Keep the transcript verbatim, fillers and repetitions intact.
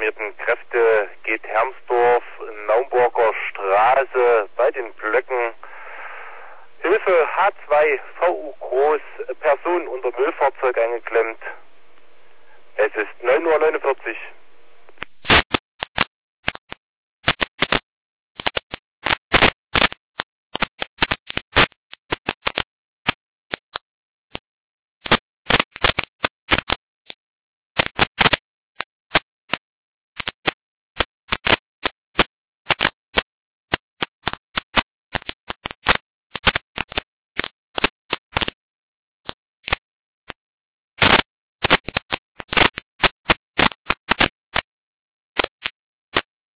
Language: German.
alarmierten Kräfte geht Hermsdorf, Naumburger Straße bei den Blöcken. Hilfe H zwei V U groß, Person unter Müllfahrzeug eingeklemmt. Es ist neun Uhr neunundvierzig.